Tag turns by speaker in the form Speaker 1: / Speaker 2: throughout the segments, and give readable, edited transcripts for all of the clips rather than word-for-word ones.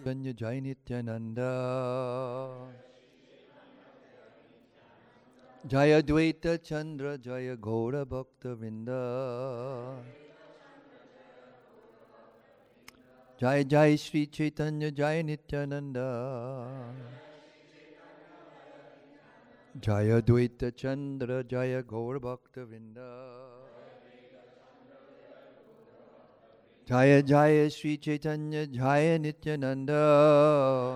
Speaker 1: Chaitanya Jai Nityananda Jaya Dvaita Chandra Jaya Gaura Bhakta Vrinda Jai Jai Sri Chaitanya Jai Nityananda Jaya Dvaita Chandra Jaya Gaura Bhakta Vrinda Jaya Jaya Sri Chaitanya Jaya Nityananda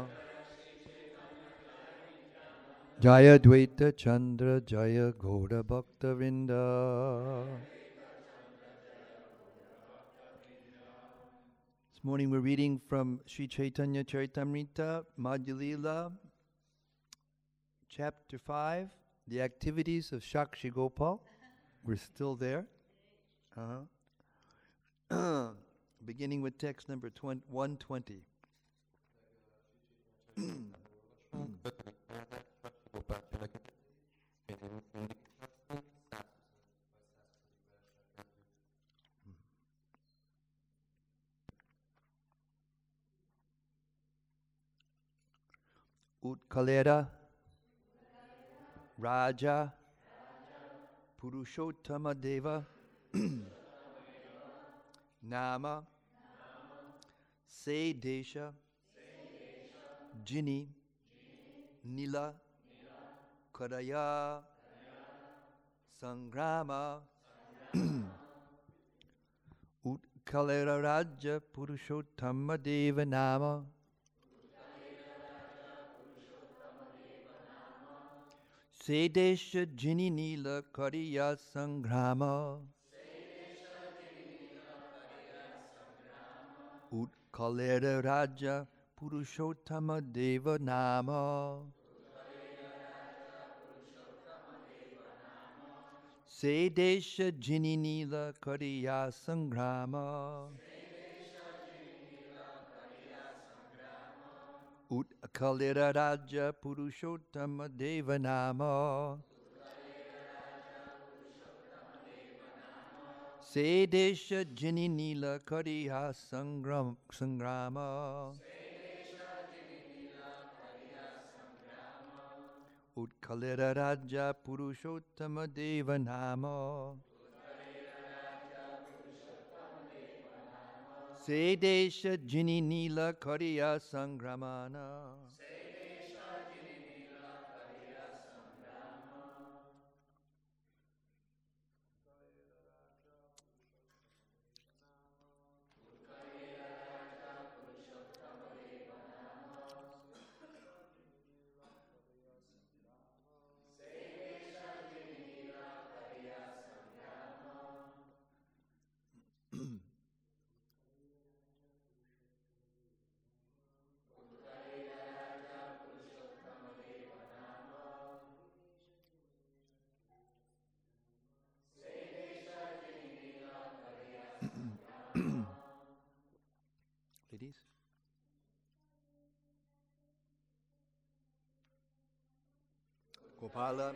Speaker 1: Jaya Dvaita Chandra Jaya Gaura Bhakta Vrinda. This morning we're reading from Sri Chaitanya Charitamrita, Madhya Lila, Chapter 5, The Activities of Shakshi Gopal. We're still there. Beginning with text number 120. Utkalera Raja Purushottama Deva Nama Se Desha Jini Nila Karaya Sangrama Utkalera Raja Purushottama Deva Nama Se Desha Jini Nila Karaya Sangrama Utkalera Raja Purushottama Deva Nama Se Desha Jini Nila Karya Sangrama Utkalera Raja Purushottama Deva Nama Se Desha Jini Nila Karya Sangrama Utkalera Raja Purushottama Deva Nama Se Desha Jini Nila Karya Sangramana Ladies? Gopala.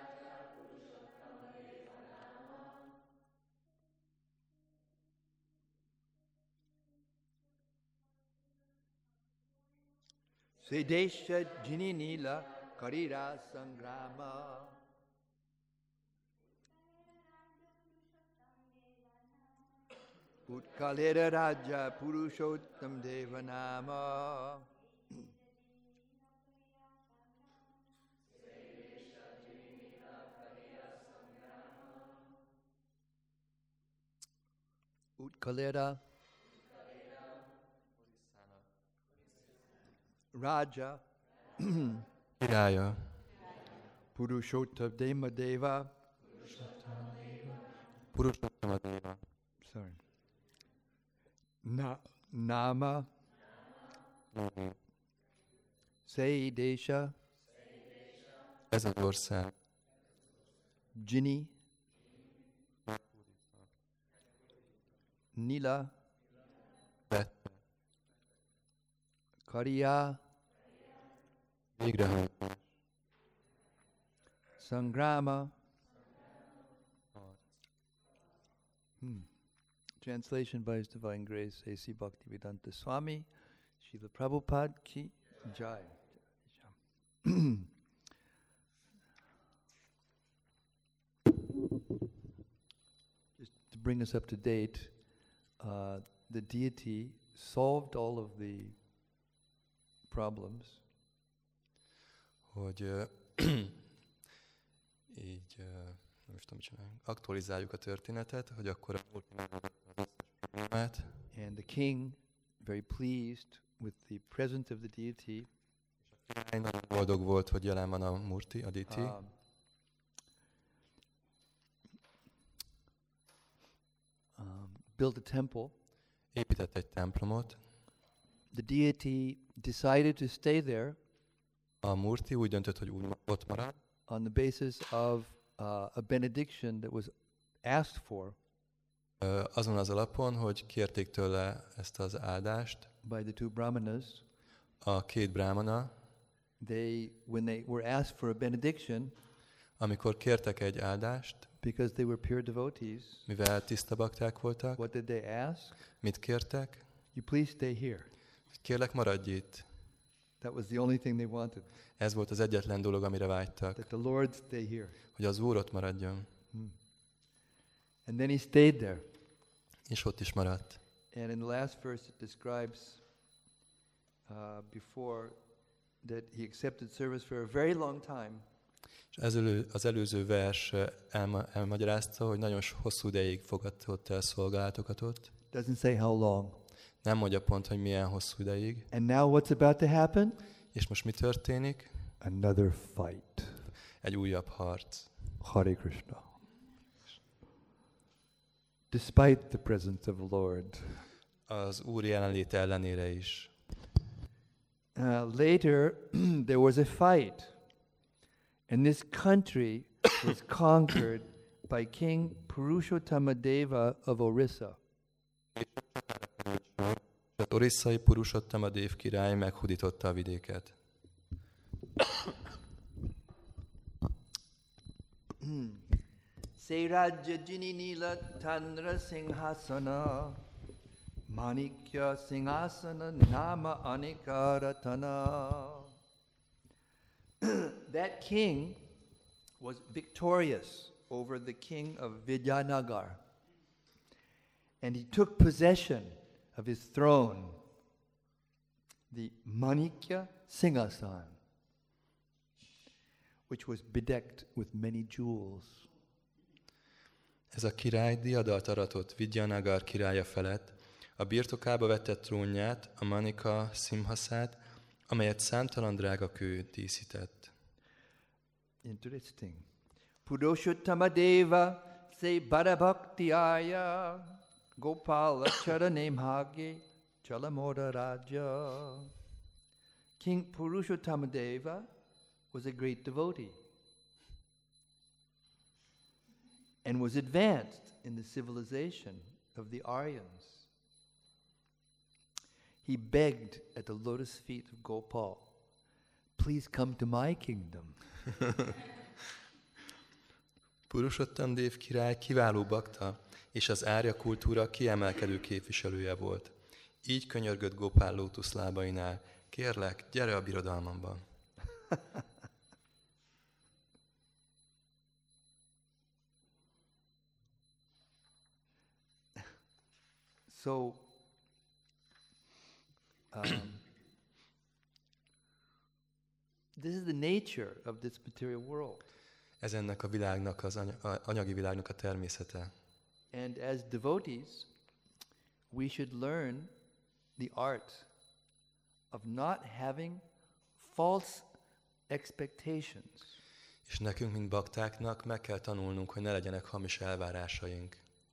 Speaker 1: Se Desha Jini Nila Karira Sangrama Utkalera Raja Purushottam Deva Nama Utkalera Raja
Speaker 2: Királya
Speaker 1: Purushottam Deva Deva
Speaker 2: Purushottama Deva
Speaker 1: Sorry Nama
Speaker 2: Nami.
Speaker 1: Se Desha
Speaker 2: Ez az ország
Speaker 1: Jini Nila
Speaker 2: vette
Speaker 1: Karya
Speaker 2: végrehajtás
Speaker 1: Sangrama. Translation by His Divine Grace A.C. Bhaktivedanta Swami Srila Prabhupada ki jai. Just to bring us up to date, the deity solved all of the problems.
Speaker 2: Hogy így, nem is tudom, mit csináljuk, aktualizáljuk a történetet, hogy akkor a Murti megoldotta az összes problémát,
Speaker 1: And the king, very pleased with the presence of the deity,
Speaker 2: király nagyon boldog volt, hogy jelen van a Murti, a Diti,
Speaker 1: built a temple.
Speaker 2: épített egy templomot.
Speaker 1: The deity decided to stay there
Speaker 2: A Murti úgy döntött, hogy úgy ott marad,
Speaker 1: on the basis of a benediction that was asked for
Speaker 2: azon az alapon, hogy kérték tőle ezt az áldást.
Speaker 1: by the two brahmanas.
Speaker 2: A két brámana,
Speaker 1: When they were asked for a benediction,
Speaker 2: amikor kértek egy áldást,
Speaker 1: because they were pure devotees,
Speaker 2: mivel tiszta bakták voltak,
Speaker 1: what did they ask?
Speaker 2: mit kértek?
Speaker 1: You please stay here.
Speaker 2: Kérlek, maradj itt.
Speaker 1: That was the only thing they wanted,
Speaker 2: Ez volt az egyetlen dolog, amire vágytak,
Speaker 1: that the Lord stay here.
Speaker 2: hogy az Úr ott maradjon.
Speaker 1: And then he stayed there.
Speaker 2: És ott is maradt.
Speaker 1: And in the last verse it describes before that he accepted service for a very long time.
Speaker 2: És az előző vers elmagyarázta, hogy nagyon hosszú ideig fogadott el szolgálatokat ott.
Speaker 1: Doesn't say how long.
Speaker 2: Nem mondja pont, hogy milyen hosszú ideig.
Speaker 1: And now what's about to happen?
Speaker 2: És most mi történik?
Speaker 1: Another fight.
Speaker 2: Egy újabb harc.
Speaker 1: Hare Krishna. Despite the presence of the Lord.
Speaker 2: Az Úr jelenlét ellenére is.
Speaker 1: Later, there was a fight. And this country was conquered by King Purushottama Deva of Orissa.
Speaker 2: Az orisszai Purushottama Dév király meghódította a vidéket.
Speaker 1: Seirajya Jinini Tandra Singhasana Manikya Singhasana Nama Anikaratana. That king was victorious over the king of Vijayanagar. And he took possession of his throne, the Manikya Singhasan, which was bedecked with many jewels.
Speaker 2: Ez a király diadalt aratott Vijayanagar királya felett, a birtokába vette trónját, a Manika Simhaszát, amelyet számtalan drága kő díszített.
Speaker 1: Interesting. Purushottama Deva se Bharabhaktiaya Gopala Charanemhage Chalamoda Raja. King Purushottama Deva was a great devotee and was advanced in the civilization of the Aryans. He begged at the lotus feet of Gopal, please come to my kingdom.
Speaker 2: Purushottama Dév király kiváló bakta, és az árja kultúra kiemelkedő képviselője volt. Így könyörgött Gopál lótuszlábainál, kérlek, gyere a birodalmamba.
Speaker 1: So, this is the nature of this material world.
Speaker 2: Ez ennek a világnak, az anyagi világnak a természete.
Speaker 1: And as devotees, we should learn the art of not having false expectations.
Speaker 2: És nekünk, mint baktáknak meg kell tanulnunk, hogy ne legyenek hamis elvárásaink.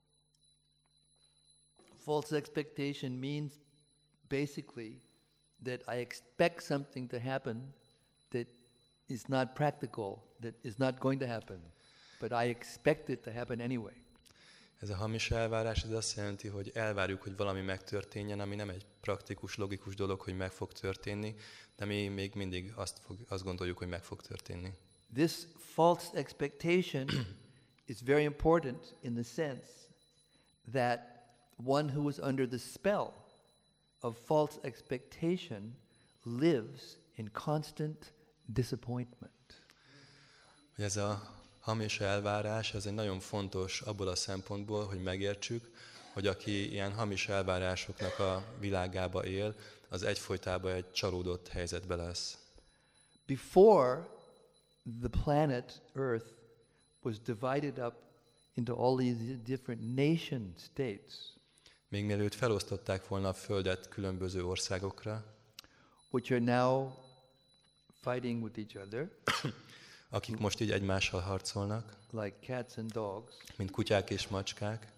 Speaker 1: False expectation means basically that I expect something to happen that is not practical, that is not going to happen, but I expect it to happen anyway.
Speaker 2: Ez a hamis elvárás, ez azt jelenti, hogy elvárjuk, hogy valami megtörténjen, ami nem egy praktikus, logikus dolog, hogy meg fog történni, de mi még mindig azt gondoljuk, hogy meg fog történni.
Speaker 1: This false expectation is very important in the sense that one who is under the spell of false expectation lives in constant disappointment.
Speaker 2: Hogy ez a hamis elvárás, ez egy nagyon fontos abból a szempontból, hogy megértsük, hogy aki ilyen hamis elvárásoknak a világába él, az egyfolytában egy csalódott helyzetbe lesz.
Speaker 1: Before the planet Earth was divided up into all these different nation states,
Speaker 2: Még mielőtt felosztották volna a Földet különböző országokra,
Speaker 1: which are now fighting with each other,
Speaker 2: akik most így egymással harcolnak,
Speaker 1: like cats and dogs,
Speaker 2: mint kutyák és macskák,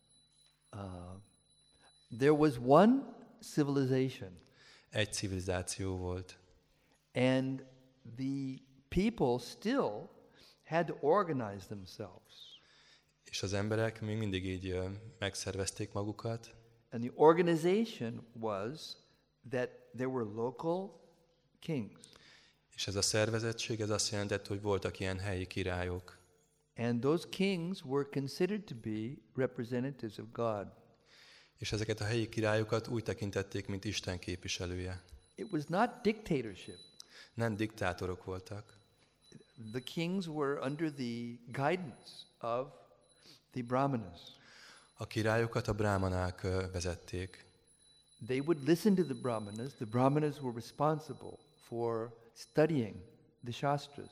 Speaker 1: there was one civilization,
Speaker 2: egy civilizáció volt.
Speaker 1: and the people still had to organize themselves.
Speaker 2: És az emberek még mindig így megszervezték magukat,
Speaker 1: And the organization was that there were local kings.
Speaker 2: és ez a szervezettség, ez azt jelentett, hogy voltak ilyen helyi királyok.
Speaker 1: And those kings were considered to be representatives of God.
Speaker 2: És ezeket a helyi királyokat úgy tekintették, mint Isten képviselője.
Speaker 1: It was not dictatorship.
Speaker 2: Nem diktátorok voltak.
Speaker 1: The kings were under the guidance of the brahmanas.
Speaker 2: A királyokat a brámanák vezették.
Speaker 1: They would listen to the brahmanas. The brahmanas were responsible for studying the shastras.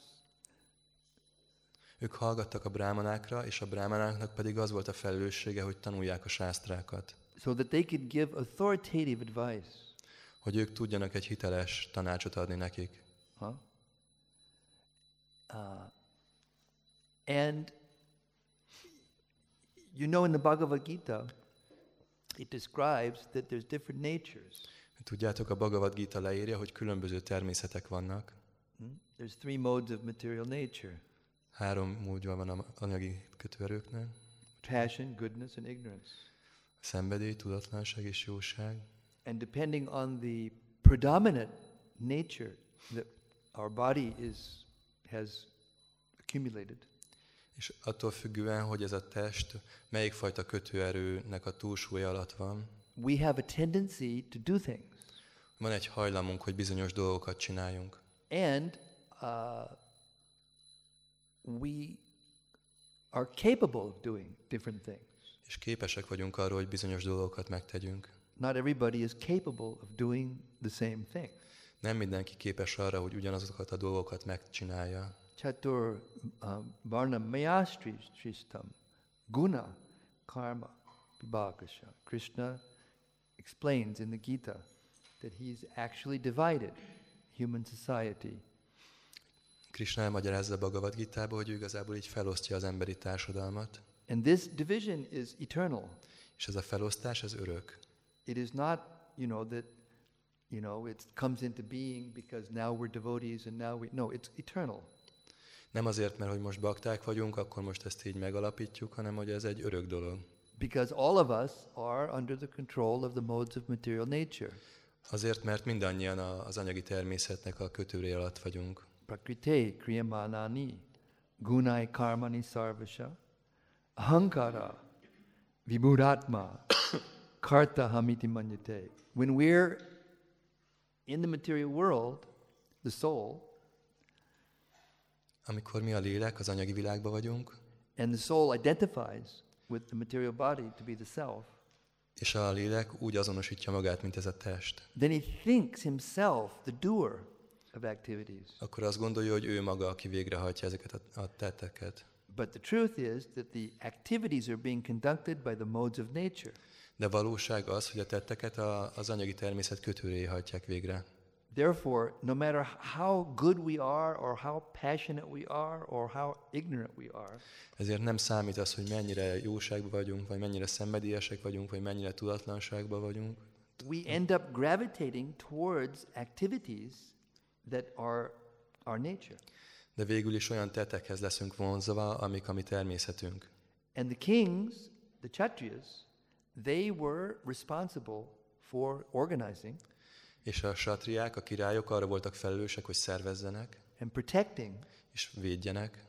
Speaker 2: Ők hallgattak a brámanákra, és a brámanáknak pedig az volt a felelőssége, hogy tanulják a sásztrákat.
Speaker 1: So that they could give authoritative advice.
Speaker 2: Hogy ők tudjanak egy hiteles tanácsot adni nekik.
Speaker 1: And you know, in the Bhagavad Gita, it describes that there's different natures.
Speaker 2: Tudjátok, a Bhagavad Gita leírja, hogy különböző természetek vannak.
Speaker 1: There's three modes of material nature:
Speaker 2: 3 módja van az anyagi kötőerőknek.
Speaker 1: passion, goodness, and ignorance.
Speaker 2: Szenvedély, tudatlanság és jóság.
Speaker 1: And depending on the predominant nature that our body has accumulated,
Speaker 2: És attól függően, hogy ez a test melyik fajta kötőerőnek a túlsúlya alatt van,
Speaker 1: we have a tendency to do things.
Speaker 2: van egy hajlamunk, hogy bizonyos dolgokat csináljunk.
Speaker 1: And we are capable of doing different things.
Speaker 2: És képesek vagyunk arra, hogy bizonyos dolgokat megtegyünk.
Speaker 1: Not everybody is capable of doing the same thing.
Speaker 2: Nem mindenki képes arra, hogy ugyanazokat a dolgokat megcsinálja.
Speaker 1: Chatur varna mayastri shristam guna karma vibhakasha. Krishna explains in the Gita that he's actually divided human society.
Speaker 2: Krishna elmagyarázza a Bhagavad Gitába, hogy ő igazából így felosztja az emberi társadalmat.
Speaker 1: And this division is eternal.
Speaker 2: És ez a felosztás, ez örök.
Speaker 1: It is not, that, it comes into being because now we're devotees and now no, it's eternal.
Speaker 2: Nem azért, mert hogy most bakták vagyunk, akkor most ezt így megalapítjuk, hanem hogy ez egy örök dolog.
Speaker 1: Because all of us are under the control of the modes of material nature.
Speaker 2: Azért, mert mindannyian az anyagi természetnek a kötőre alatt vagyunk.
Speaker 1: Prakrite kriyamanani gunai karmani sarvasha ahankara vibhuratma karta hamiti manyate. When we're in the material world, the soul,
Speaker 2: Amikor mi a lélek, az anyagi világban vagyunk,
Speaker 1: and the soul identifies with the material body to be the self,
Speaker 2: és a lélek úgy azonosítja magát, mint ez a test,
Speaker 1: then he thinks himself the doer of activities.
Speaker 2: akkor azt gondolja, hogy ő maga, aki végrehajtja ezeket a tetteket.
Speaker 1: But the truth is that the activities are being conducted by the modes of nature.
Speaker 2: De valóság az, hogy a tetteket az anyagi természet kötőréjé hajtják végre.
Speaker 1: Therefore, no matter how good we are, or how passionate we are, or how ignorant we are,
Speaker 2: Ezért nem számít az, hogy mennyire jóságban vagyunk, vagy mennyire szenvedélyesek vagyunk, vagy mennyire tudatlanságban vagyunk.
Speaker 1: we end up gravitating towards activities that are our nature.
Speaker 2: De végül is olyan tettekhez leszünk vonzva, amik a mi természetünk.
Speaker 1: And the kings, the Kshatriyas, they were responsible for organizing
Speaker 2: És a satriák, a királyok arra voltak felelősek, hogy szervezzenek,
Speaker 1: and protecting
Speaker 2: és védjenek,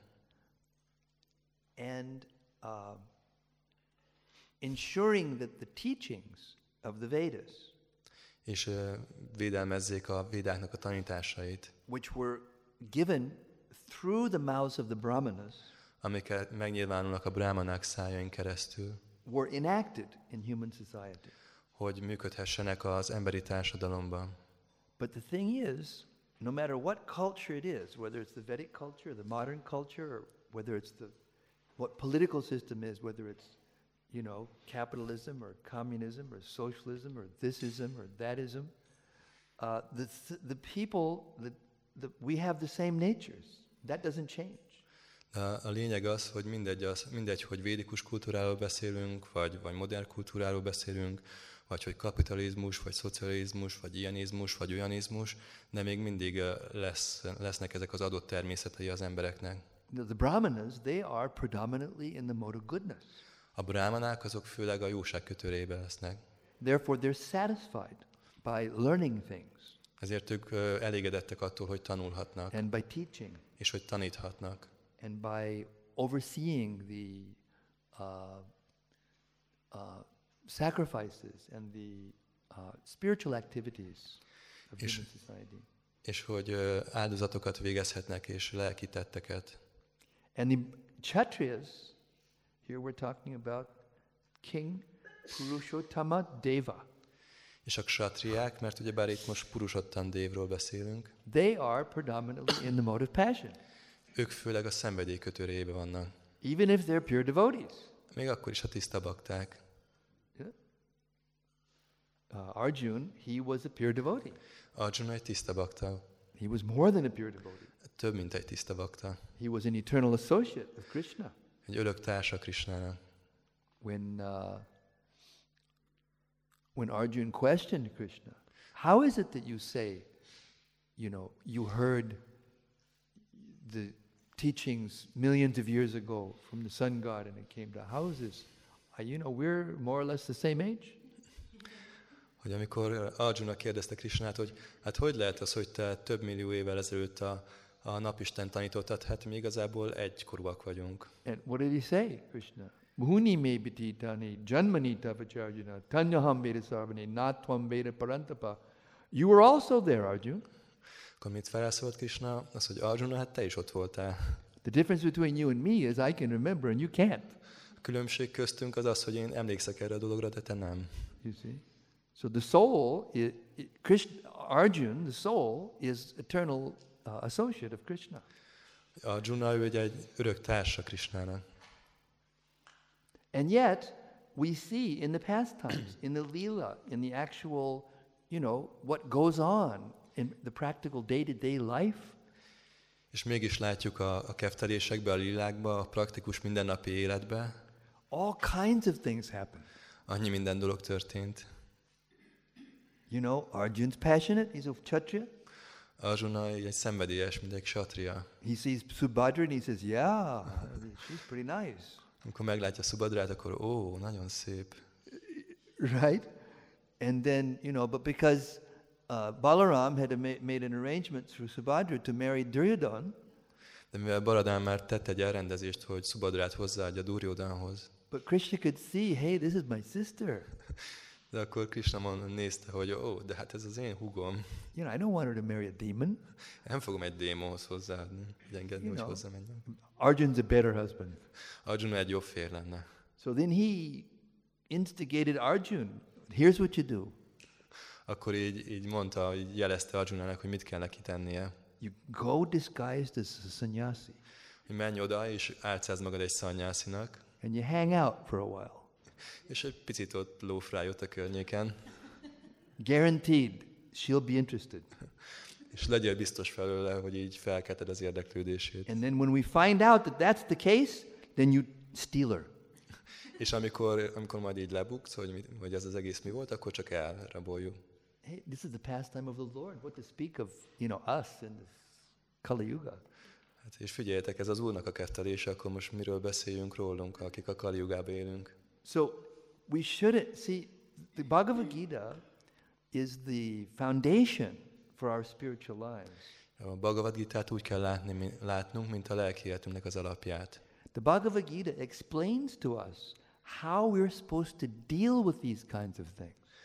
Speaker 1: and ensuring that the teachings of the Vedas
Speaker 2: és védelmezzék a védáknak a tanításait,
Speaker 1: which were given through the mouths of the brahmanas,
Speaker 2: amiket megnyilvánulnak a brámanák szájain keresztül,
Speaker 1: were enacted in human society.
Speaker 2: hogy működhessenek az emberi társadalomban.
Speaker 1: But the thing is, no matter what culture it is, whether it's the Vedic culture, or the modern culture, or whether it's what political system is, whether it's, capitalism or communism or socialism or thisism or thatism, the people, we have the same natures. That doesn't change.
Speaker 2: A lényeg az, hogy mindegy, hogy védikus kultúráról beszélünk, vagy modern kultúráról beszélünk, vagy hogy kapitalizmus, vagy szocializmus, vagy ilyenizmus, vagy olyanizmus, de még mindig lesznek ezek az adott természetei az embereknek.
Speaker 1: The brahmanas, they are predominantly in the mode of goodness.
Speaker 2: A brámanák azok főleg a jóság kötőrébe lesznek.
Speaker 1: Therefore they're satisfied by learning things.
Speaker 2: Ezért ők elégedettek attól, hogy tanulhatnak,
Speaker 1: and by teaching,
Speaker 2: és hogy taníthatnak,
Speaker 1: and by overseeing the sacrifices and the spiritual activities of human society.
Speaker 2: És hogy áldozatokat végezhetnek, és lelki tetteket.
Speaker 1: And the Kshatriyas, here we're talking about King Purushottama Deva.
Speaker 2: És a kshatriyák, mert ugyebár itt most Purushottam Devról beszélünk,
Speaker 1: they are predominantly in the mode of passion.
Speaker 2: Ők főleg a szenvedély kötőrébe vannak.
Speaker 1: Even if they're pure devotees.
Speaker 2: Még akkor is a tiszta bakták.
Speaker 1: Yeah. Arjun, he was a pure devotee.
Speaker 2: Arjuna egy tiszta bakta.
Speaker 1: He was more than a pure devotee.
Speaker 2: Több, mint egy tiszta bakta.
Speaker 1: He was an eternal associate of Krishna.
Speaker 2: Egy örök társa Krishnának.
Speaker 1: When Arjun questioned Krishna, how is it that you say, you heard the teachings millions of years ago from the sun god and it came down? How is this? We're more or less the same age.
Speaker 2: Hogy amikor Arjuna kérdezte Krishnát, hogy hogy lehet az, hogy te több millió évvel ezelőtt a napisten tanítottad, hát mi igazából egykorúak vagyunk.
Speaker 1: And what did he say, Krishna? Muhuni me bititani janmani tavacharjuna tanyaham veda sarvani natvam veda parantapa. You were also there, Arjuna.
Speaker 2: Akkor mit felszólt Krishna? Az, hogy Arjuna, hát te is ott voltál.
Speaker 1: The difference between you and me is I can remember and you can't.
Speaker 2: A különbség köztünk az, hogy én emlékszek erre a dologra, de te nem.
Speaker 1: You see? So the soul, Arjuna, the soul is eternal associate of Krishna.
Speaker 2: Arjuna, ő egy örök társa Krishnának.
Speaker 1: And yet, we see in the pastimes, in the lila, in the actual, what goes on in the practical day-to-day life.
Speaker 2: És mégis látjuk a keftelésekbe, a lilákba, a praktikus mindennapi életbe.
Speaker 1: All kinds of things happen.
Speaker 2: Annyi minden dolog történt.
Speaker 1: Arjun's passionate, he's a kshatriya.
Speaker 2: Arjuna egy szenvedélyes, mint egy kshatriya.
Speaker 1: He sees Subhadra and he says, yeah, she's pretty nice.
Speaker 2: Amikor meglátja Subhadrát, akkor nagyon szép.
Speaker 1: Right? And then, but because Balaram had made an arrangement through Subhadra to marry Duryodhana,
Speaker 2: de mivel Baladán már tett egy elrendezést, hogy Subhadrát hozzáadja Duryodhanhoz.
Speaker 1: But Krishna could see, hey, this is my sister.
Speaker 2: De akkor Krishna nézte, hogy de hát ez az én húgom.
Speaker 1: I don't want her to marry a demon.
Speaker 2: Nem fogom egy démonhoz hozzáadni, hogy engedni, hogy hozzamenjen.
Speaker 1: Arjun's a better husband.
Speaker 2: Arjuna egy jobb férj lenne.
Speaker 1: So then he instigated Arjun. Here's what you do.
Speaker 2: Akkor így mondta, így jelezte Arjunának, hogy mit kell neki tennie.
Speaker 1: You go disguised as a sannyasi.
Speaker 2: Hogy menj oda, és álcázd magad egy szannyászinak.
Speaker 1: And you hang out for a while.
Speaker 2: És egy picit ott lófráj ott a környéken.
Speaker 1: Guaranteed, she'll be interested.
Speaker 2: És legyél biztos felőle, hogy így felkelted az érdeklődését.
Speaker 1: And then when we find out that that's the case, then you steal her.
Speaker 2: És amikor majd így lebuksz, hogy ez az egész mi volt, akkor csak elraboljuk.
Speaker 1: Hey, this is the pastime of the Lord. What to speak of, us in this Kali Yuga.
Speaker 2: Hát és figyeljetek, ez az Úrnak a kettelése, akkor most miről beszéljünk rólunk, akik a Kali Yugába élünk.
Speaker 1: So we shouldn't see the Bhagavad Gita is the foundation for our spiritual lives.
Speaker 2: A Bhagavad Gitát úgy kell látnunk, mint a lelki életünknek az alapját.
Speaker 1: The Bhagavad Gita explains to us how we're supposed to deal with these kinds of things.
Speaker 2: A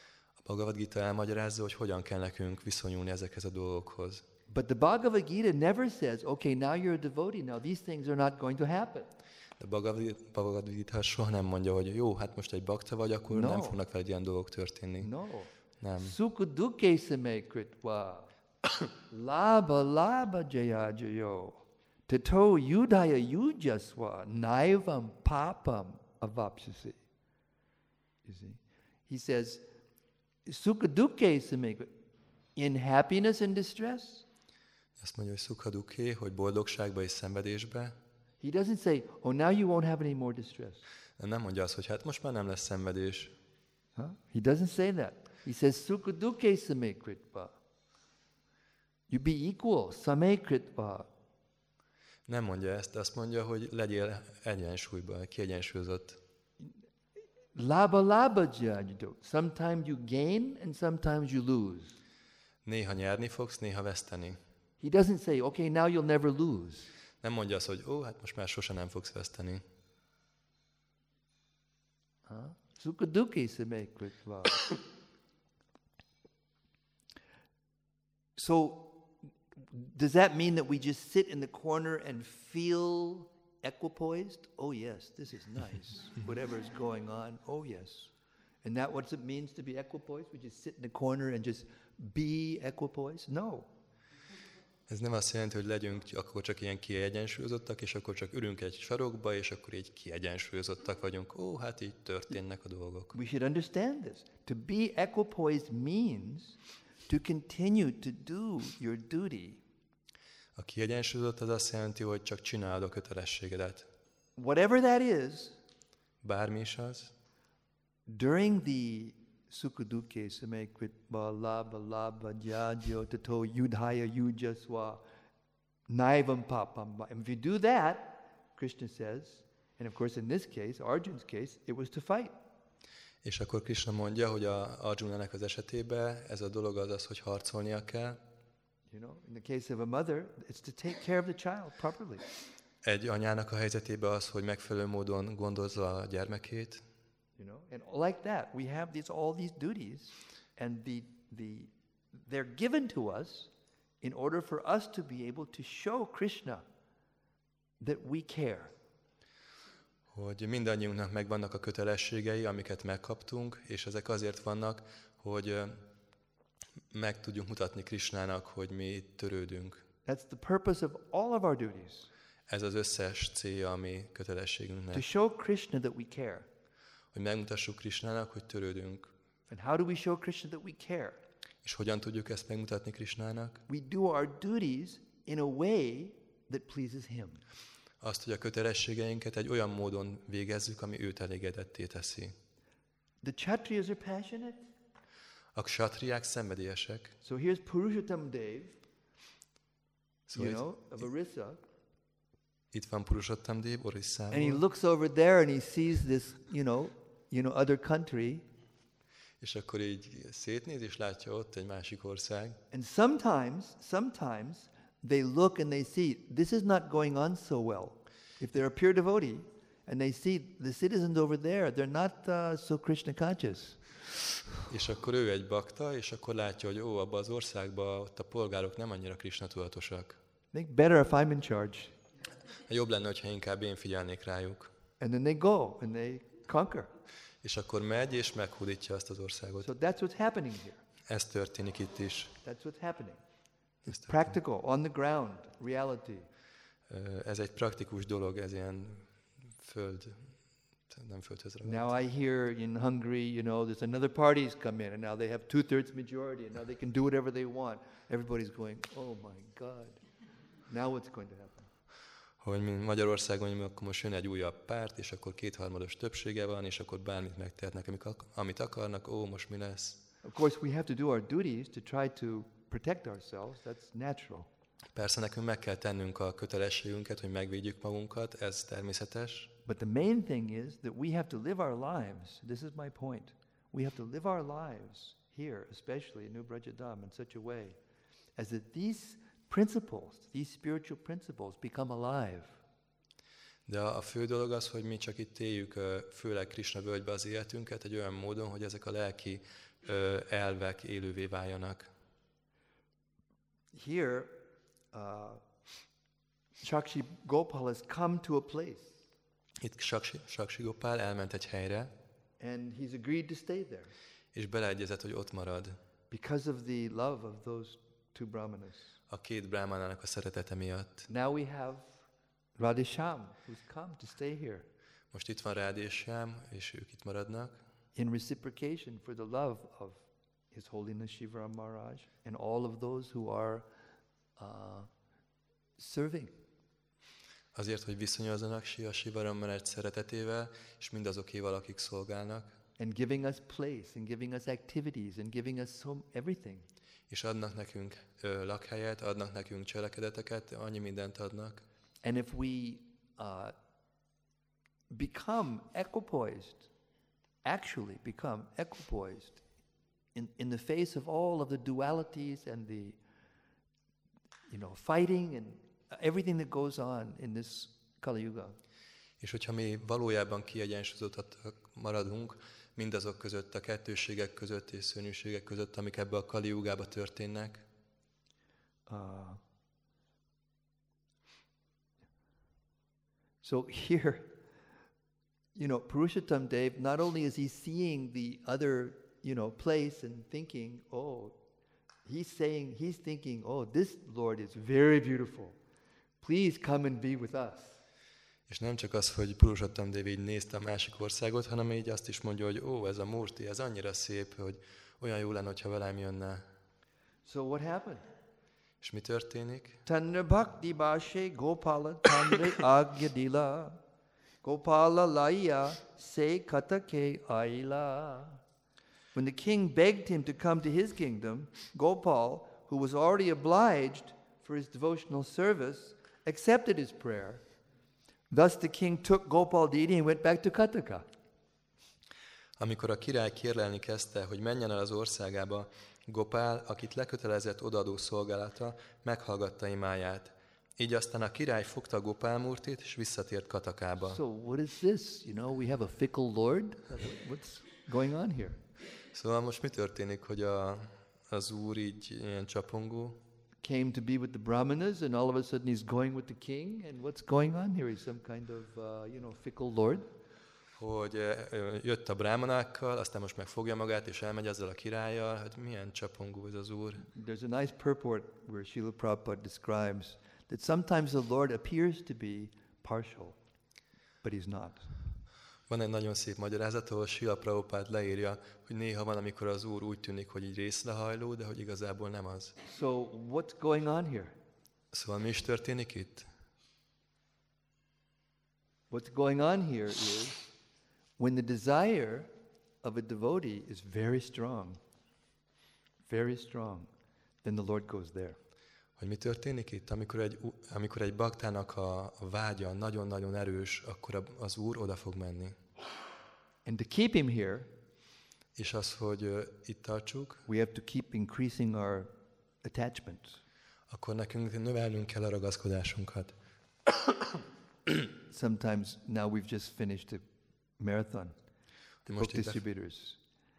Speaker 2: Bhagavad Gita elmagyarázza, hogy hogyan kell nekünk viszonyulni ezekhez a dolgokhoz.
Speaker 1: But the Bhagavad Gita never says, okay, now you're a devotee, now these things are not going to happen.
Speaker 2: De Bhagavad Gita soha nem mondja, hogy jó, hát most egy bakta vagy, akkor
Speaker 1: No.
Speaker 2: nem fognak veled ilyen dolgok történni.
Speaker 1: No.
Speaker 2: Nem.
Speaker 1: Sukha dukkhe same kritva. Labha labha jaya jayo. Tato yudhaya yujasva. Naivam papam avapsasi. You see? He says, sukha dukkhe same kritva. In happiness and distress.
Speaker 2: Azt mondja, hogy sukha dukkhe, hogy boldogságba és szenvedésbe.
Speaker 1: He doesn't say, oh, now you won't have any more distress.
Speaker 2: Nem mondja azt, hogy hát most már nem lesz szenvedés.
Speaker 1: Huh? He doesn't say that. He says, sukha dukkhe same kritva. You be equal, same kritva.
Speaker 2: Nem mondja ezt, azt mondja, hogy legyél egyensúlyban, kiegyensúlyozott.
Speaker 1: Labha labha jajado. Sometimes you gain and sometimes you lose.
Speaker 2: Néha nyerni fogsz, néha veszteni.
Speaker 1: He doesn't say, okay, now you'll never lose.
Speaker 2: Nem mondja azt, hogy ó, hát most már sose nem fogsz veszteni.
Speaker 1: Sukha dukkhe same kritva. So, does that mean that we just sit in the corner and feel equipoised? Oh yes, this is nice. Whatever is going on, oh yes. And that what it means to be equipoised? We just sit in the corner and just be equipoised? No.
Speaker 2: Ez nem azt jelenti, hogy legyünk akkor csak ilyen kiegyensúlyozottak, és akkor csak ülünk egy sarokba, és akkor így kiegyensúlyozottak vagyunk. Ó, hát így történnek a dolgok.
Speaker 1: We should understand this. To be equipoised means to continue to do your duty.
Speaker 2: A kiegyensúlyozott az azt jelenti, hogy csak csinálod a kötelességedet.
Speaker 1: Whatever that is,
Speaker 2: Bármi is az.
Speaker 1: during the sukha dukkhe same kritva labha labha jajyo tato yudhaya yujasva naivam papam. And if you do that, Krishna says, and of course in this case, Arjun's case, it was to fight.
Speaker 2: És akkor Krishna mondja, hogy a Arjunának az esetében ez a dolog az, hogy harcolnia kell.
Speaker 1: You know, in the case of a mother, it's to take care of the child properly.
Speaker 2: Egy anyának a helyzetében az, hogy megfelelő módon gondozza a gyermekét.
Speaker 1: You know, and like that, we have all these duties, and they're given to us in order for us to be able to show Krishna that we care.
Speaker 2: Hogy mindannyiunknak megvannak a kötelességei, amiket megkaptunk, és ezek azért vannak, hogy meg tudjuk mutatni Krishnának, hogy mi törődünk.
Speaker 1: That's the purpose of all of our duties.
Speaker 2: Ez az összes célja a mi
Speaker 1: To
Speaker 2: kötelességünknek.
Speaker 1: show Krishna that we care.
Speaker 2: Hogy megmutassuk Krishnának, hogy törődünk.
Speaker 1: And how do we show Krishna that we care?
Speaker 2: És hogyan tudjuk ezt megmutatni Krishnának?
Speaker 1: We do our duties in a way that pleases him.
Speaker 2: Azt, hogy a kötelességeinket egy olyan módon végezzük, ami őt elégedetté teszi.
Speaker 1: The Kshatriyas are passionate.
Speaker 2: A ksatriák szenvedélyesek.
Speaker 1: So here's Purushottam Dev,
Speaker 2: Szóval
Speaker 1: you know, of Orissa.
Speaker 2: itt van Purushottam Dev,
Speaker 1: And he
Speaker 2: Orisszából,
Speaker 1: looks over there and he sees this, you know, other country.
Speaker 2: és akkor így szétnéz, és látja ott egy másik ország.
Speaker 1: And sometimes they look and they see this is not going on so well. If they're a pure devotee and they see the citizens over there, they're not so Krishna conscious.
Speaker 2: És akkor ő egy bakta, és akkor látja, hogy ó, abban az országban ott a polgárok nem annyira Krishna tudatosak.
Speaker 1: Think better if I'm in charge.
Speaker 2: Jobb lenne, hogyha inkább én figyelnék rájuk.
Speaker 1: And then they go and they conquer.
Speaker 2: És akkor megy, és meghódítja azt az országot.
Speaker 1: So that's what's happening here.
Speaker 2: Ez történik itt is.
Speaker 1: That's what's happening.
Speaker 2: Ez,
Speaker 1: It's practical, on the ground, reality.
Speaker 2: ez egy praktikus dolog, ez ilyen nem földhöz ragadt.
Speaker 1: Now I hear in Hungary, you know, there's another party's come in and now they have 2/3 majority and now they can do whatever they want. Everybody's going, oh my God, now what's going to happen?
Speaker 2: Hogy Magyarországon akkor most jön egy újabb párt, és akkor 2/3 többsége van, és akkor bármit megtehetnek, amit akarnak, ó, most mi lesz?
Speaker 1: Of course, we have to do our duties to try to protect ourselves. That's natural.
Speaker 2: Persze nekünk meg kell tennünk a kötelességünket, hogy megvédjük magunkat, ez természetes.
Speaker 1: But the main thing is that we have to live our lives. This is my point. We have to live our lives here, especially in New Brajadam, in such a way as that these principles, these spiritual principles become alive.
Speaker 2: De a fő dolog az, hogy mi csak itt éljük, főleg Krishna völgybe az életünket egy olyan módon, hogy ezek a lelki elvek élővé váljanak.
Speaker 1: Here, Shakshi Gopal has come to a place.
Speaker 2: Itt Saksi Gopál elment egy helyre,
Speaker 1: And he's agreed to stay there
Speaker 2: és beleegyezett, hogy ott marad.
Speaker 1: because of the love of those two brahmanas.
Speaker 2: A két brahmanának a szeretete miatt.
Speaker 1: Now we have Radhesham, who's come to stay here
Speaker 2: Most itt van Rád és Sám, és ők itt maradnak.
Speaker 1: in reciprocation for the love of His Holiness Shivaram Maharaj and all of those who are serving.
Speaker 2: Azért, hogy viszonyozzanak a Shivaram Maharaj szeretetével, és mindazokéval, akik szolgálnak.
Speaker 1: And giving us place, and giving us activities, and giving us everything.
Speaker 2: És adnak nekünk lakhelyet, adnak nekünk cselekedeteket, annyi mindent adnak.
Speaker 1: And if we actually become equipoised in the face of all of the dualities and the, fighting and everything that goes on in this Kali Yuga.
Speaker 2: És hogyha mi valójában kiegyensúlyozottak maradunk, mindazok között, a kettősségek között és szörnyűségek között, amik ebbe a Kali Yugába történnek.
Speaker 1: So here, Purushottam Dev, not only is he seeing the other, place and thinking, he's thinking, this Lord is very beautiful. Please come and be with us.
Speaker 2: És nem csak az, hogy Purushottam Dev így nézte a másik országot, hanem így azt is mondja, hogy ez a Murti, ez annyira szép, hogy olyan jó lenne, hogyha velem jönne.
Speaker 1: So what happened?
Speaker 2: És mi történik?
Speaker 1: Tanra bhakti bhashe Gopala tanra agyadila Gopala laya se katake aila. When the king begged him to come to his kingdom, Gopal, who was already obliged for his devotional service, accepted his prayer. Thus the king took Gopal deity and went back to Kataka.
Speaker 2: Amikor a király kérlelni kezdte, hogy menjen el az országába, Gopál, akit lekötelezett odaadó szolgálata, meghallgatta imáját. Így aztán a király fogta Gopál Murtit, és visszatért Katakába.
Speaker 1: So what is this? We have a fickle lord? What's going on here?
Speaker 2: Szóval most mi történik, hogy az úr így ilyen csapongó?
Speaker 1: Came to be with the brahmanas, and all of a sudden he's going with the king, and what's going on here? He's some kind of, fickle lord?
Speaker 2: Hogy jött a brámanákkal, aztán most megfogja magát, és elmegy ezzel a királlyal. Hát milyen csapongó ez az úr.
Speaker 1: There's a nice purport where Srila Prabhupada describes that sometimes the Lord appears to be partial, but he's not.
Speaker 2: Van egy nagyon szép magyarázat, ahol Srila Prabhupada leírja, hogy néha van, amikor az úr úgy tűnik, hogy így részrehajló, de hogy igazából nem az.
Speaker 1: So what's going on here?
Speaker 2: Szóval mi is történik itt?
Speaker 1: What's going on here is when the desire of a devotee is very strong, then the Lord goes there.
Speaker 2: Hogy mi történik itt? Amikor egy baktának a vágya nagyon-nagyon erős, akkor az úr oda fog menni.
Speaker 1: And to keep him here,
Speaker 2: és az, hogy itt tartsuk,
Speaker 1: we have to keep increasing our attachment.
Speaker 2: Akkor nekünk növelnünk kell a ragaszkodásunkat.
Speaker 1: Sometimes now we've just finished a marathon. Book distributors.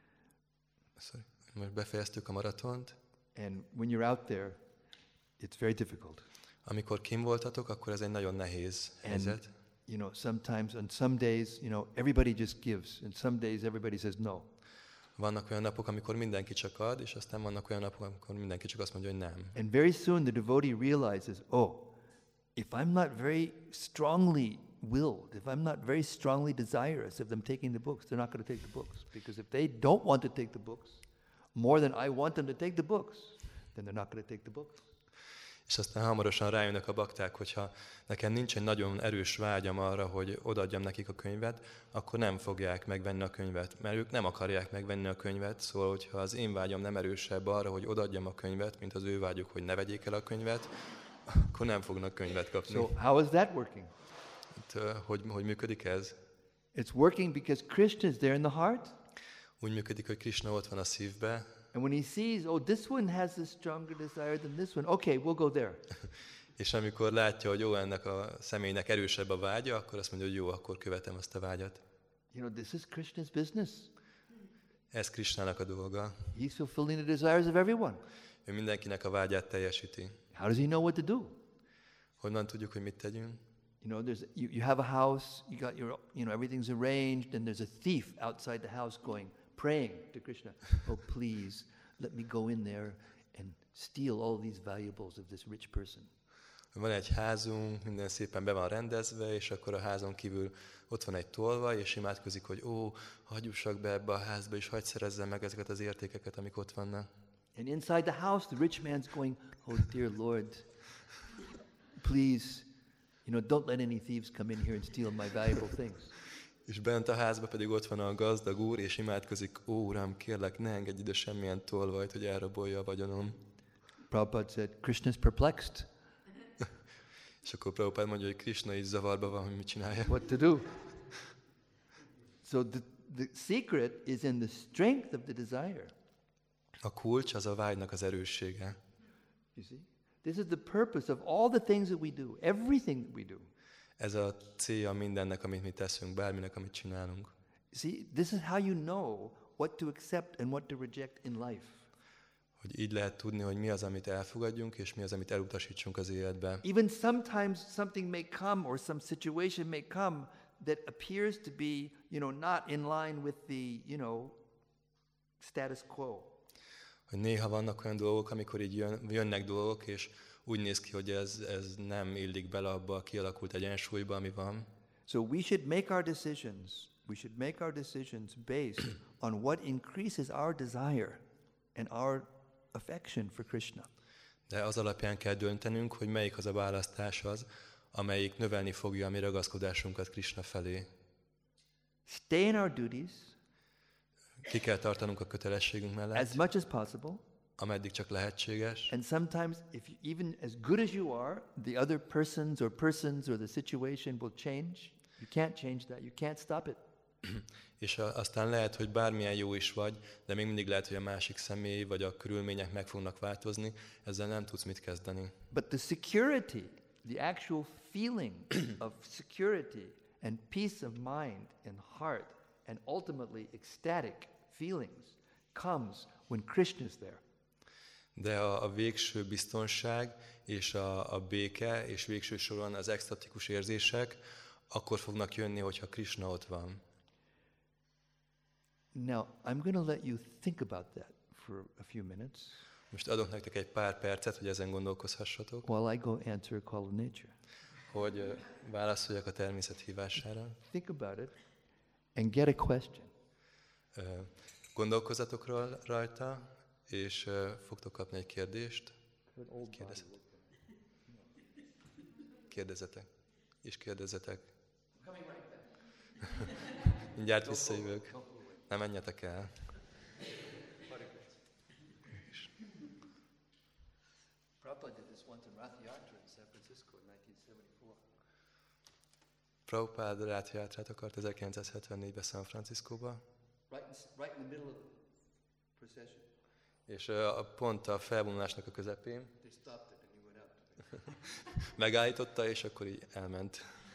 Speaker 2: Most befejeztük a maratont.
Speaker 1: And when you're out there, it's very difficult.
Speaker 2: Amikor kim voltatok, akkor ez egy nagyon nehéz helyzet.
Speaker 1: Sometimes on some days, everybody just gives, and some days everybody says no.
Speaker 2: Vannak olyan napok, amikor mindenki csak ad, és aztán vannak olyan napok, amikor mindenki csak azt mondja, hogy nem.
Speaker 1: And very soon the devotee realizes, if I'm not very strongly willed, if I'm not very strongly desirous of them taking the books, they're not going to take the books. Because if they don't want to take the books more than I want them to take the books, then they're not going to take the books.
Speaker 2: És aztán hamarosan rájönnek a bakták, hogyha nekem nincs egy nagyon erős vágyam arra, hogy odaadjam nekik a könyvet, akkor nem fogják megvenni a könyvet, mert ők nem akarják megvenni a könyvet, szóval hogyha az én vágyam nem erősebb arra, hogy odaadjam a könyvet, mint az ő vágyuk, hogy ne vegyék el a könyvet, akkor nem fognak könyvet kapni.
Speaker 1: So how is that working?
Speaker 2: Hogy működik ez?
Speaker 1: It's working because Krishna is there in the heart.
Speaker 2: Úgy működik, hogy Krishna ott van a szívbe.
Speaker 1: And when he sees, this one has a stronger desire than this one, okay, we'll go there.
Speaker 2: És amikor látja, hogy ennek a személynek erősebb a vágya, akkor azt mondja, hogy jó, akkor követem azt a vágyat.
Speaker 1: This is Krishna's business.
Speaker 2: Ez Krisnának a dolga.
Speaker 1: He's fulfilling the desires of everyone.
Speaker 2: Ő mindenkinek a vágyát teljesíti.
Speaker 1: How does he know what to do?
Speaker 2: Honnan tudjuk, hogy mit tegyünk?
Speaker 1: You know, you have a house, you got everything's arranged, and there's a thief outside the house praying to Krishna. Oh, please, let me go in there and steal all these valuables of this rich person.
Speaker 2: Van egy házunk, minden szépen be van rendezve, és akkor a házon kívül ott van egy tolvaj, és imádkozik, hogy hagyussak be ebbe a házba, és hadd szerezzem meg ezeket az értékeket, amik ott vannak.
Speaker 1: And inside the house, the rich man's going, oh, dear Lord, please, don't let any thieves come in here and steal my valuable things.
Speaker 2: És bent a házba pedig ott van a gazdag úr, és imádkozik, Uram, kérlek, ne engedj ide semmilyen tolvajt, hogy elrabolja a vagyonom.
Speaker 1: Prabhupada said, Krishna's perplexed.
Speaker 2: És akkor Prabhupada mondja, hogy Krishna is zavarba van, hogy mit csinálja.
Speaker 1: What to do? So the secret is in the strength of the desire.
Speaker 2: A kulcs az a vágynak az erőssége.
Speaker 1: You see? This is the purpose of all the things that we do, everything that we do.
Speaker 2: Ez a célja mindennek, amit mi teszünk, bárminek, amit csinálunk.
Speaker 1: See, this is how you know what to accept and what to reject in life.
Speaker 2: Hogy így lehet tudni, hogy mi az, amit elfogadjunk, és mi az, amit elutasítsunk az életbe.
Speaker 1: Even sometimes something may come or some situation may come that appears to be, not in line with the, status quo.
Speaker 2: Hogy néha vannak olyan dolgok, amikor így jönnek dolgok, és úgy néz ki, hogy ez nem illik bele abba a kialakult egyensúlyba, ami van.
Speaker 1: So we should make our decisions. We should make our decisions based on what increases our desire and our affection for Krishna.
Speaker 2: De az alapján kell döntenünk, hogy melyik az a választás az, amelyik növelni fogja a mi ragaszkodásunkat Krishna felé.
Speaker 1: Stay in our duties.
Speaker 2: Ki kell tartanunk a kötelességünk mellett.
Speaker 1: As much as possible.
Speaker 2: Ameddig csak lehetséges.
Speaker 1: And sometimes, even as good as you are, the other persons or the situation will change. You can't change that. You can't stop it.
Speaker 2: És aztán lehet, hogy bármilyen jó is vagy, de még mindig lehet, hogy a másik személy vagy a körülmények meg fognak változni, ezzel nem tudsz mit kezdeni.
Speaker 1: But the security, the actual feeling of security and peace of mind and heart and ultimately ecstatic feelings comes when Krishna is there.
Speaker 2: De a végső biztonság és a béke és végső soron az extatikus érzések akkor fognak jönni, hogyha Krishna ott van.
Speaker 1: Now, I'm going to let you think about that for a few minutes.
Speaker 2: Most adok nektek egy pár percet, hogy ezen gondolkozhassatok.
Speaker 1: While I go answer a call of nature.
Speaker 2: Hogy válaszoljak a természet hívására.
Speaker 1: Think about it and get a question.
Speaker 2: Gondolkozzatok rajta, és fogtok kapni egy kérdést. Kérdezzetek. És kérdezzetek. Mindjárt visszajövök. Ne menjetek el.
Speaker 1: Prabhupada did this once in Rath Yatra in San Francisco in 1974.
Speaker 2: Prabhupada Rath Yatrát akart 1974-ben San Franciscóba.
Speaker 1: Right in the middle of the procession.
Speaker 2: És pont a felvonulásnak a közepén
Speaker 1: They stopped it and he went out.
Speaker 2: megállította, és akkor így elment.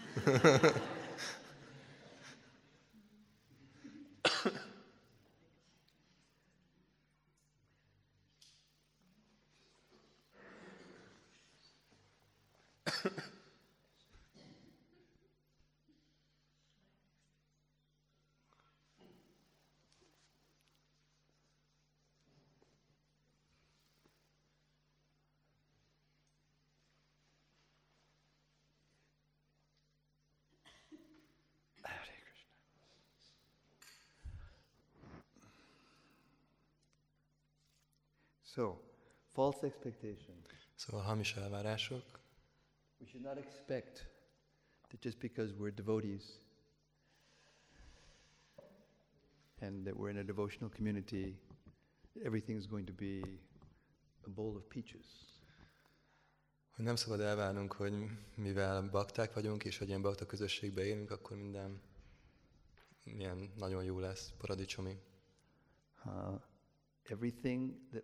Speaker 1: So, false expectation.
Speaker 2: Szóval hamis elvárások.
Speaker 1: We should not expect that just because we're devotees and that we're in a devotional community, everything is going to be a bowl of peaches.
Speaker 2: Hogy nem szabad elvárnunk, hogy mivel bakták vagyunk, és hogy ilyen bakta közösségbe élünk, akkor minden milyen nagyon jó lesz, paradicsomi.
Speaker 1: Everything that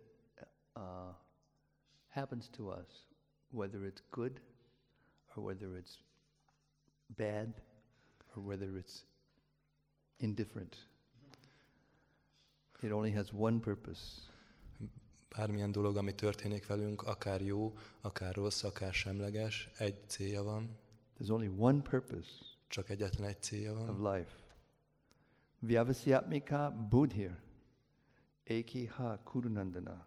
Speaker 1: happens to us, whether it's good or whether it's bad or whether it's indifferent, It only has one purpose.
Speaker 2: Bármilyen dolog, ami történik velünk, akár jó, akár rossz, akár semleges, egy célja van,
Speaker 1: There's only one purpose
Speaker 2: csak egyetlen egy célja
Speaker 1: of
Speaker 2: van.
Speaker 1: life. Vyavasyatmika buddhir ekiha kurunandana.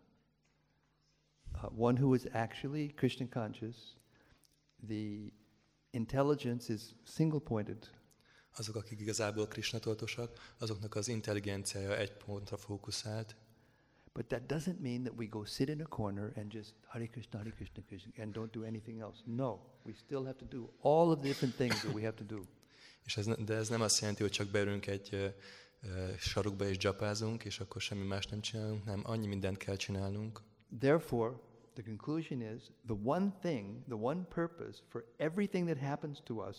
Speaker 1: One who is actually Krishna conscious, the intelligence is single-pointed.
Speaker 2: Azok, akik igazából krisnatoltosak, azoknak az intelligenciája egy pontra fókuszált,
Speaker 1: But that doesn't mean that we go sit in a corner and just Hare Krishna, Krishna, and don't do anything else. No, we still have to do all of the different things that we have to do.
Speaker 2: és de ez nem azt jelenti, hogy csak beülünk egy sarokba és dzsapázunk, és akkor semmi más nem csinálunk, nem, annyi mindent kell csinálnunk.
Speaker 1: Therefore, the conclusion is the one thing, the one purpose for everything that happens to us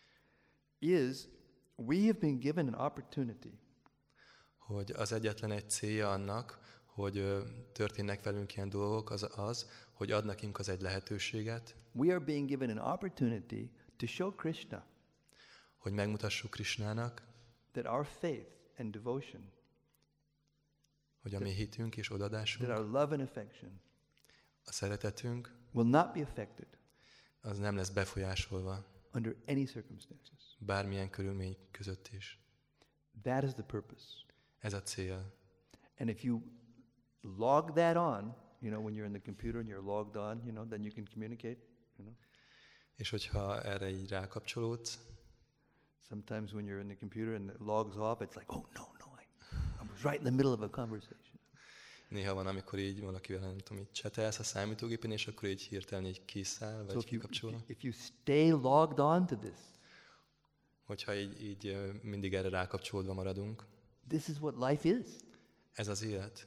Speaker 1: is we have been given an opportunity
Speaker 2: Hogy az egyetlen egy célja annak, hogy történnek velünk ilyen dolgok, az, hogy ad nekünk az egy lehetőséget,
Speaker 1: we are being given an opportunity to show Krishna
Speaker 2: hogy megmutassuk Krisnának,
Speaker 1: that our faith and devotion,
Speaker 2: hogy a mi hitünk és
Speaker 1: that
Speaker 2: odadásunk,
Speaker 1: our love and affection
Speaker 2: a szeretetünk,
Speaker 1: will not be affected
Speaker 2: az nem lesz befolyásolva
Speaker 1: under any circumstances.
Speaker 2: bármilyen körülmény között is.
Speaker 1: That is the purpose.
Speaker 2: Ez a cél.
Speaker 1: And if you log that on, when you're in the computer and you're logged on, then you can communicate.
Speaker 2: És hogyha erre így rákapcsolódsz,
Speaker 1: Sometimes when you're in the computer and it logs off, it's like, oh, no, I was right in the middle of a conversation.
Speaker 2: néha van, amikor így valakivel, nem tudom, így csetelsz a számítógépen, és akkor így hirtelen így kiszáll, vagy kikapcsol.
Speaker 1: If you stay logged on to this,
Speaker 2: Hogyha így mindig erre rákapcsolódva maradunk,
Speaker 1: this is what life is.
Speaker 2: ez az élet.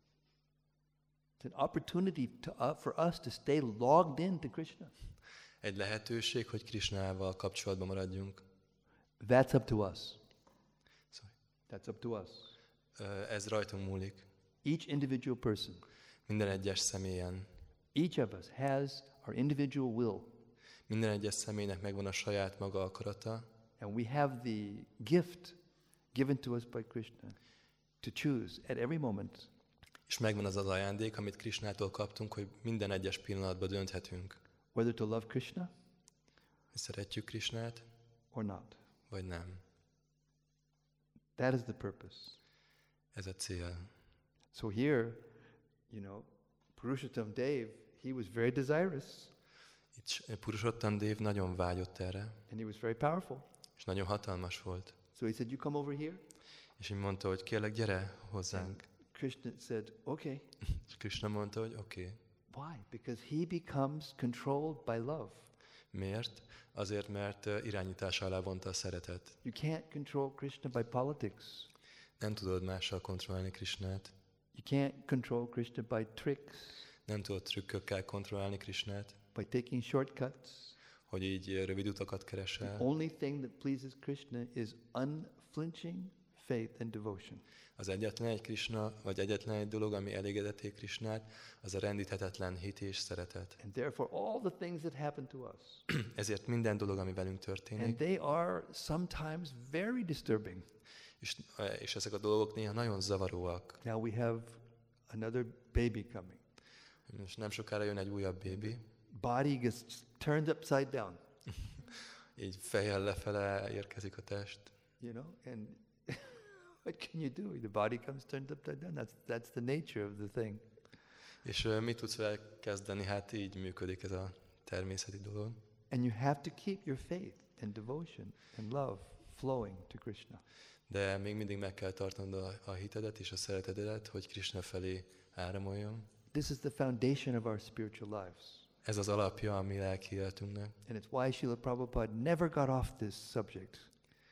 Speaker 1: It's an opportunity for us to stay logged in to Krishna.
Speaker 2: Egy lehetőség, hogy Krisnával kapcsolatban maradjunk.
Speaker 1: That's up to us.
Speaker 2: Sorry.
Speaker 1: That's up to us.
Speaker 2: Ez rajtunk múlik.
Speaker 1: Each individual person,
Speaker 2: Minden egyes személyen.
Speaker 1: each of us has our individual will.
Speaker 2: Minden egyes személynek megvan a saját maga akarata,
Speaker 1: And we have the gift given to us by Krishna to choose at every moment
Speaker 2: és megvan az az ajándék, amit Krisnától kaptunk, hogy minden egyes pillanatban dönthetünk.
Speaker 1: whether to love Krishna
Speaker 2: Hogy szeretjük Krisnát,
Speaker 1: or not.
Speaker 2: vagy nem.
Speaker 1: That is the purpose.
Speaker 2: Ez a cél.
Speaker 1: So here, Purushottam Dev, he was very desirous
Speaker 2: Itt Purushottam Dev nagyon vágyott erre,
Speaker 1: and he was very powerful.
Speaker 2: és nagyon hatalmas volt.
Speaker 1: So he said, you come over here.
Speaker 2: És így mondta, hogy kérlek, gyere hozzánk.
Speaker 1: Krishna said, okay.
Speaker 2: És Krishna mondta, hogy oké.
Speaker 1: Why? Because he becomes controlled by love.
Speaker 2: Miért? Azért, mert irányítása alá vonta a szeretet.
Speaker 1: You can't control Krishna by politics.
Speaker 2: Nem tudod mással kontrollálni Krisnát.
Speaker 1: You can't control Krishna by tricks,
Speaker 2: Nem tudod trükkökkel kontrollálni Krisnát,
Speaker 1: by taking shortcuts.
Speaker 2: hogy így rövid utakat keresel.
Speaker 1: The only thing that pleases Krishna is unflinching faith and devotion.
Speaker 2: Az egyetlen egy Krishna, vagy egyetlen egy dolog, ami elégedetté Krisnát, az a rendíthetetlen hit és szeretet.
Speaker 1: And therefore all the things that happen to us,
Speaker 2: Ezért minden dolog, ami velünk
Speaker 1: and
Speaker 2: történik,
Speaker 1: they are sometimes very disturbing.
Speaker 2: és ezek a dolgok néha nagyon zavaróak.
Speaker 1: Now we have another baby coming.
Speaker 2: És nem sokára jön egy újabb bébi,
Speaker 1: Body gets turned upside down,
Speaker 2: így fejjel lefele érkezik a test.
Speaker 1: and what can you do? The body comes turned upside down. That's the nature of the thing.
Speaker 2: És mit tudsz vele kezdeni? Hát így működik ez a természeti dolog.
Speaker 1: And you have to keep your faith and devotion and love flowing to Krishna.
Speaker 2: De még mindig meg kell tartanod a hitedet és a szeretetedet, hogy Krishna felé áramoljon.
Speaker 1: This is the foundation of our spiritual lives.
Speaker 2: Ez az alapja a mi lelki életünknek.
Speaker 1: And it's why Srila Prabhupada never got off this subject.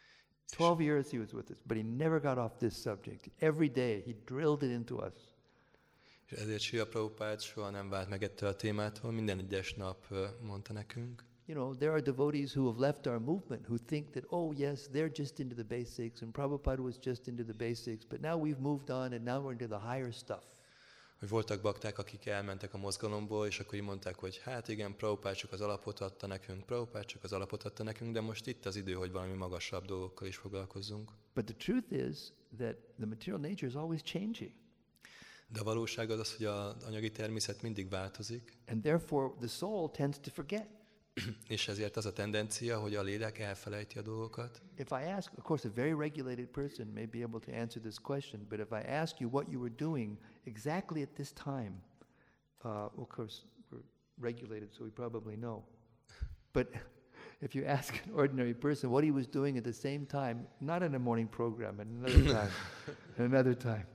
Speaker 1: 12 years he was with us, but he never got off this subject. Every day he drilled it into us.
Speaker 2: És ezért Srila Prabhupád soha nem vált meg ettől a témától, minden egyes nap mondta nekünk.
Speaker 1: There are devotees who have left our movement who think that, oh yes, they're just into the basics and Prabhupada was just into the basics, but now we've moved on and now we're into the higher stuff.
Speaker 2: hogy voltak bakták, akik elmentek a mozgalomból, és akkor így mondták, hogy hát igen, Prabhupád csak az alapot adta nekünk, Prabhupád csak az alapot adta nekünk, de most itt az idő, hogy valami magasabb dolgokkal is foglalkozzunk.
Speaker 1: But the truth is that the material nature is always changing.
Speaker 2: De a valóság az, hogy az anyagi természet mindig változik,
Speaker 1: And therefore the soul tends to forget.
Speaker 2: és ezért az a tendencia, hogy a lélek elfelejti a dolgokat.
Speaker 1: If I ask, of course, a very regulated person may be able to answer this question, but if I ask you what you were doing exactly at this time, of course, we're regulated, so we probably know. But if you ask an ordinary person what he was doing at the same time, not in a morning program, at another time, another time,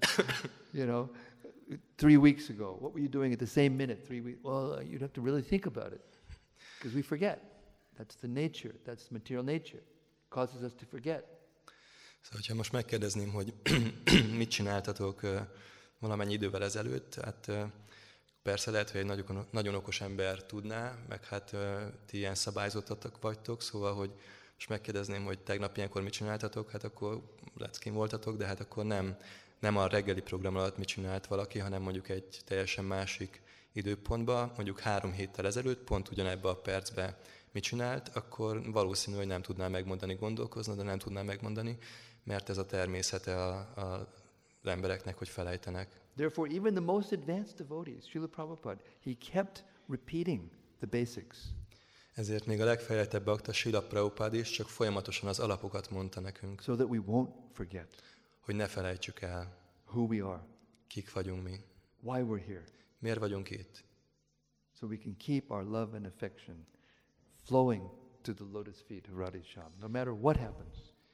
Speaker 1: 3 weeks ago, what were you doing at the same minute, 3 weeks? Well, you'd have to really think about it, because we forget. That's the nature, that's the material nature. It causes us to forget.
Speaker 2: Szóval, ha most megkérdezném, hogy mit csináltatok valamennyi idővel ezelőtt, hát persze lehet, hogy egy nagyon okos ember tudná, meg hát ti ilyen szabályzottak vagytok, szóval, hogy most megkérdezném, hogy tegnap ilyenkor mit csináltatok, hát akkor leckin voltatok, de hát akkor nem a reggeli program alatt mit csinált valaki, hanem mondjuk egy teljesen másik időpontban, mondjuk 3 héttel ezelőtt, pont ugyanebben a percben mit csinált, akkor valószínű, hogy nem tudná megmondani, gondolkozna, de nem tudná megmondani, mert ez a természete az embereknek, hogy felejtenek.
Speaker 1: Therefore, even the most advanced devotees, Srila Prabhupada, he kept repeating the basics.
Speaker 2: Ezért még a legfejlettebb bakta, Srila Prabhupada is csak folyamatosan az alapokat mondta nekünk.
Speaker 1: So that we won't forget.
Speaker 2: Hogy ne felejtsük el.
Speaker 1: Who we are.
Speaker 2: Kik vagyunk mi.
Speaker 1: Why we're here.
Speaker 2: Miért vagyunk itt?
Speaker 1: So we can keep our love and affection flowing to the lotus feet of Radhesham, no matter what happens.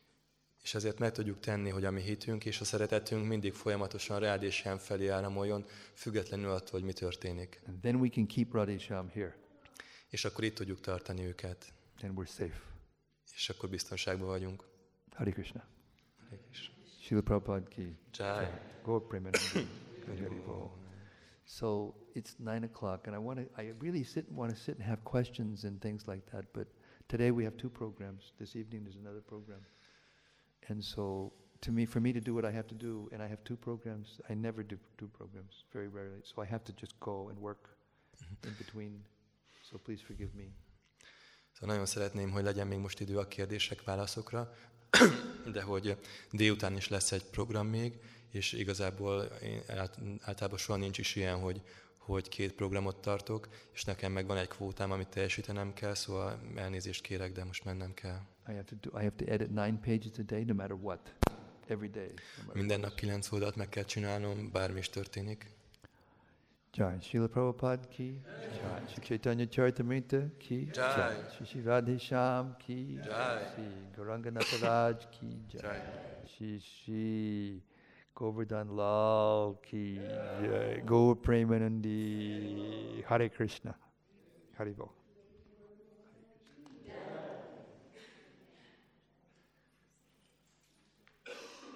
Speaker 2: És ezért meg tudjuk tenni, hogy a mi hitünk és a szeretetünk mindig folyamatosan Radhesham felé áramoljon, függetlenül attól, hogy mi történik.
Speaker 1: And then we can keep Radhesham here.
Speaker 2: És akkor itt tudjuk tartani őket.
Speaker 1: And we're safe.
Speaker 2: És akkor biztonságban vagyunk.
Speaker 1: Hare Krishna.
Speaker 2: Hare Krishna.
Speaker 1: Srila Prabhupada ki.
Speaker 2: Jai.
Speaker 1: Gaur Premanandi. Hari Bol. So it's 9 o'clock, and I really want to sit and have questions and things like that. But today we have 2 programs. This evening there's another program. And so, for me to do what I have to do, and I have 2 programs, I never do 2 programs, very rarely. So I have to just go and work in between. So please forgive me.
Speaker 2: Szóval nagyon szeretném, hogy legyen még most idő a kérdések, válaszokra, de hogy délután is lesz egy program még, és igazából általában soha nincs is ilyen, hogy 2 programot tartok, és nekem meg van egy kvótám, amit teljesítenem kell, szóval elnézést kérek, de most mennem kell.
Speaker 1: I have to edit 9 pages a day, no matter what. Every day.
Speaker 2: Minden nap 9 oldalt meg kell csinálnom, bármi is történik.
Speaker 1: Jai. Srila Prabhupada ki. Jai. Shri Chaitanya Charitamrita ki.
Speaker 2: Jai.
Speaker 1: Shri Radhesham ki.
Speaker 2: Jai.
Speaker 1: Shri Gauranga Nataraj ki. Jai. Shri Govardhan Lal ki. Jai. Gaur Premanandi. Hare Krishna. Hare Bol.